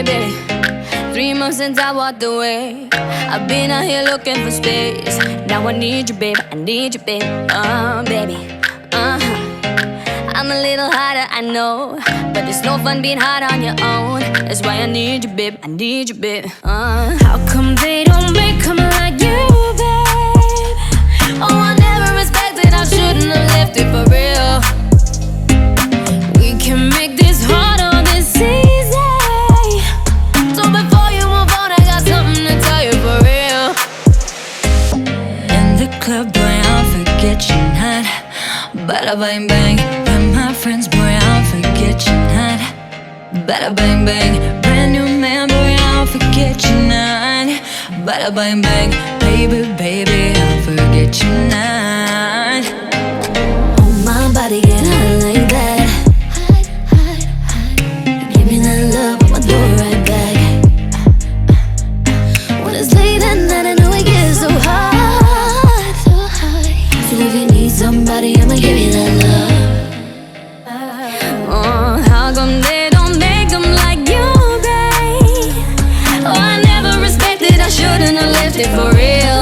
baby. 3 months since I walked away. I've been out here looking for space. Now I need you, babe. I need you, babe. Baby. I'm a little harder, I know, but it's no fun being hard on your own. That's why I need you, babe. I need you, babe. How come they don't make 'em like you, babe? Oh, I never respected. I shouldn't have left it for real. We can make this harder this easy. So before you move on, I got something to tell you for real. In the club, boy, I'll forget you not. Bada bang bang, with my friends, boy, I'll forget you not. Bada bang bang, brand new man, boy, I'll forget you not. Bada bang bang, baby, baby, I'll forget you not. Oh, my body get hot like that. Give me that love, I'ma do it right back. When it's late at night, I know it gets so hot. So if you need somebody, I'ma give you that love. Oh, how come they don't make 'em like you, babe? Oh, I never respected, I shouldn't have left it for real.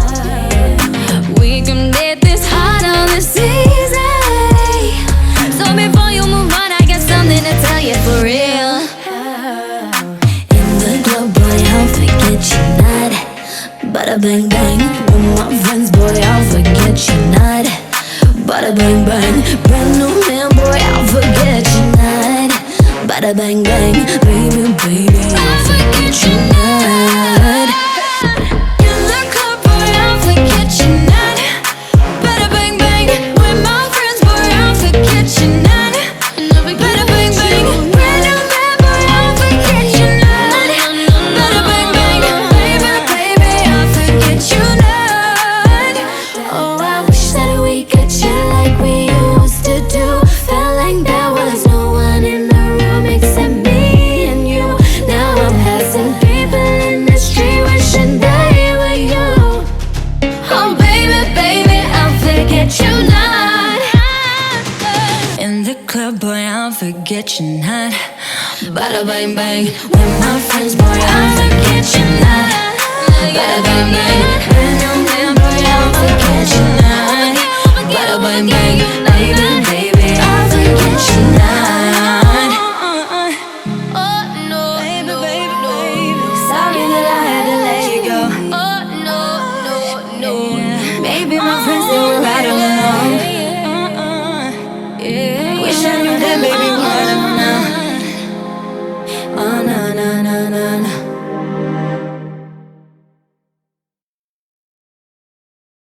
We can get this hard on this easy. So before you move on, I got something to tell you for real. In the club, boy, I'll forget you not. Bada bang bang, with my friends, boy, I'll forget you not. Bada bang bang, brand new man, boy, I'll forget you not. Bada bang bang, baby, baby, I'll forget you not. In the club, boy, I'll forget you not. Bada bang bang, with my friends, boy, I'll forget you not. Bada bang bang, brand new man, boy, I'll forget you not. Bada bang bang, baby, baby, I'll forget you not. Oh, I wish that we could chill like we used to do. Felt like there was no one in the room except me and you. Now I'm passing people in the street wishing they were you. Oh, baby, baby, I'll forget you not. In the club, boy, I'll forget you not. Bada bang bang, with my friends, boy, I'll forget you not. Bada bang bang, brand new man, boy, I'll forget you not. Bada bang bang, baby, baby, I'll forget you not.